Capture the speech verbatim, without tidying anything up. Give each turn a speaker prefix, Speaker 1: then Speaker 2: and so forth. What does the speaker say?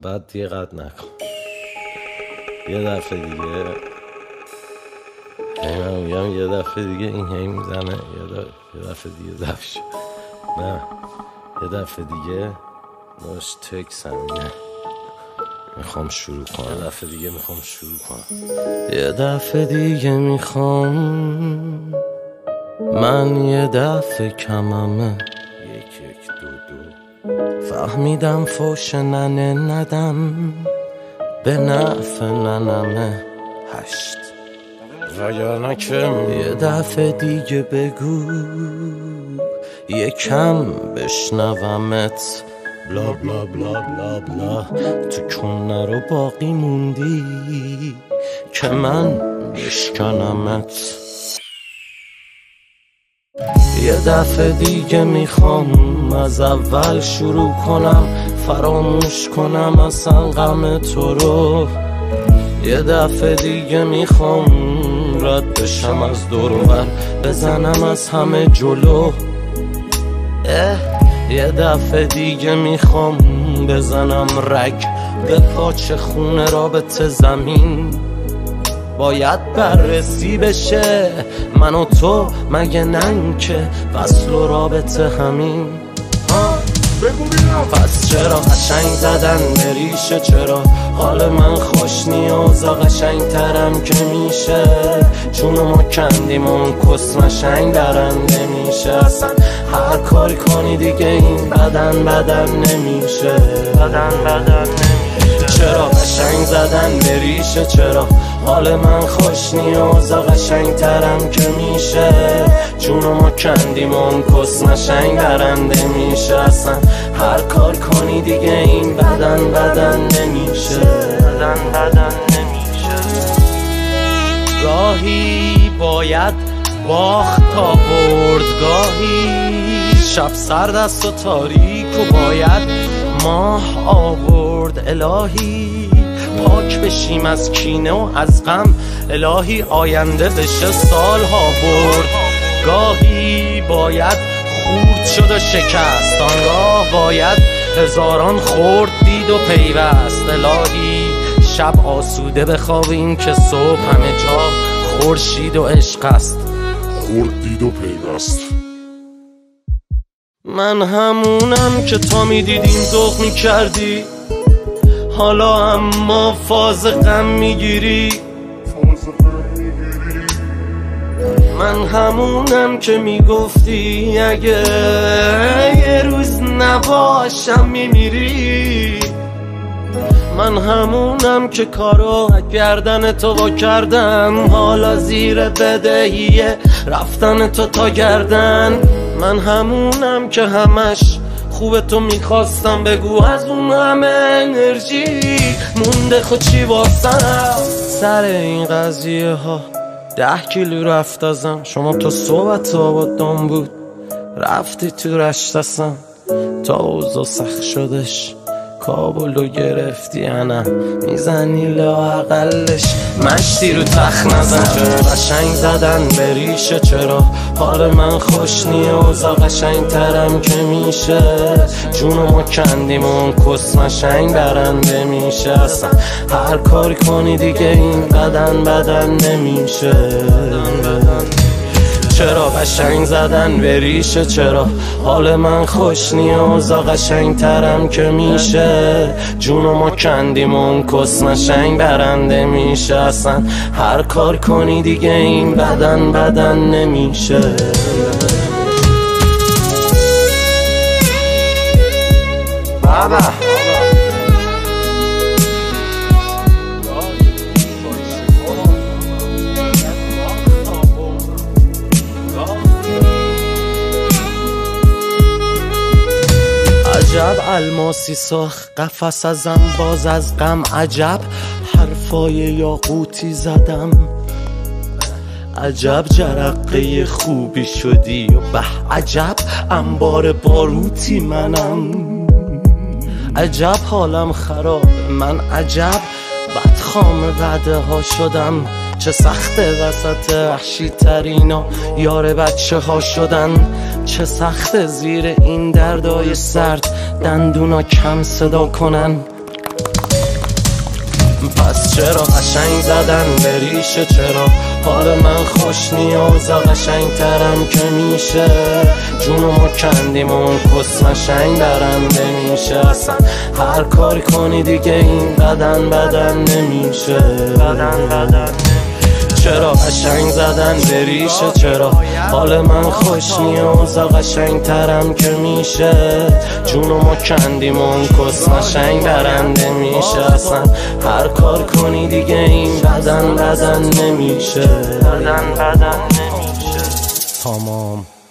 Speaker 1: بعد دیگه قد نکن. یه دفعه دیگه من میگم یه دفعه دیگه این هی میزنه، یه دفعه, یه دفعه دیگه ضبط شد. نه یه دفعه دیگه باش تکس همینه میخوام شروع کنم. یه دفعه دیگه میخوام شروع کنم. یه دفعه دیگه میخوام من یه دفعه کممه. یک یک دو دو فهمیدم فوش ننه ندم به نفع ننمه. هشت وگرنه کم. یه دفعه دیگه بگو یکم بشنومت. بلا بلا بلا بلا بلا تو کنه رو باقی موندی که من بشکنمت. یه دفعه دیگه میخوام از اول شروع کنم، فراموش کنم اصلا غم تو رو. یه دفعه دیگه میخوام رد بشم از دور و بر، بزنم از همه جلو. اه یه دفعه دیگه میخوام بزنم رگ به پاچه خونه رابطه زمین. باید بررسی بشه من و تو، مگه نن که وصل و رابطه همین. پس چرا قشنگ زدن به ریشه، چرا حال من خوش نیازا قشنگ ترم که میشه. چون ما کندیم اون کس مشنگ برنده میشه. اصلا هر کاری کنی دیگه این بدن بدن نمیشه، بدن بدن نمیشه. چرا قشنگ زدن به ریشه، چرا حال من خوش نیازا قشنگ ترم که میشه. چون ما کندیم اون کس مشنگ برنده میشه. اصلا هر کار کنی دیگه این بدن بدن نمیشه، بدن بدن نمیشه. گاهی باید باخت تا برد، گاهی شب سرد است و تاریک و باید ماه آورد. الهی پاک بشیم از کینه و از غم، الهی آینده بشه سالها برد. گاهی باید خورد شد و شکست، آنگاه باید هزاران خورد دید و پیوست. الهی شب آسوده بخوابیم که صبح همه جا خورشید و عشق است،
Speaker 2: خورد دید و پیوست.
Speaker 1: من همونم که تا میدیدیم ذوق میکردی، حالا اما فاز غم میگیری. من همونم که میگفتی اگه یه روز نباشم میمیری. من همونم که کارو گردن تو با کردم، حالا زیر بدهیه رفتن تو تا گردن. من همونم که همش خوبه تو میخواستم بگو از اون همه انرژی مونده خود چی واسم. سر این قضیه ها ده کیلو رفت ازم، شما تو صحبت آبادان بود رفتی تو رشتسم. تا اوضاع سخت شدش کابلو گرفتی انم میزنی لااقلش مشتی رو تخت نزن. چرا قشنگ زدن به ریشه، چرا حال من خوش نیازا قشنگ ترم که میشه. جونو ما کندیم اون کس مشنگ برنده میشه. اصلا هر کاری کنی دیگه این بدن بدن نمیشه، بدن بدن. چرا قشنگ زدن به ریشه، چرا حال من خوش نیازا قشنگ ترم که میشه. جونو ما کندیم اون کس مشنگ برنده میشه. اصلا هر کار کنی دیگه این بدن بدن نمیشه. بابا عجب الماسی ساخت قفس ازم باز از غم، عجب حرفای یاقوتی زدم، عجب جرقه خوبی شدی و به عجب انبار باروتی منم. عجب حالم خراب من، عجب بدخام بعده ها شدم. چه سخته وسط وحشی ترینا یار بچه ها شدن. چه سخته زیر این دردای سرد دندونا کم صدا کنن. پس چرا قشنگ زدن به ریشه؟ چرا حال من خوش نیاز قشنگ ترم که میشه؟ جونمو کندیم و اون کس قشنگ برنده میشه. اصلا هر کاری کنی دیگه این بدن بدن نمیشه. بدن بدن چرا قشنگ زدن به ریشه؟ چرا حال من خوش نیاز قشنگ ترم که میشه؟ جونمو کندیم و اون کس قشنگ برنده میشه. اصلا هر کار کنی دیگه این بدن بدن نمیشه. بدن بدن نمیشه. تمام.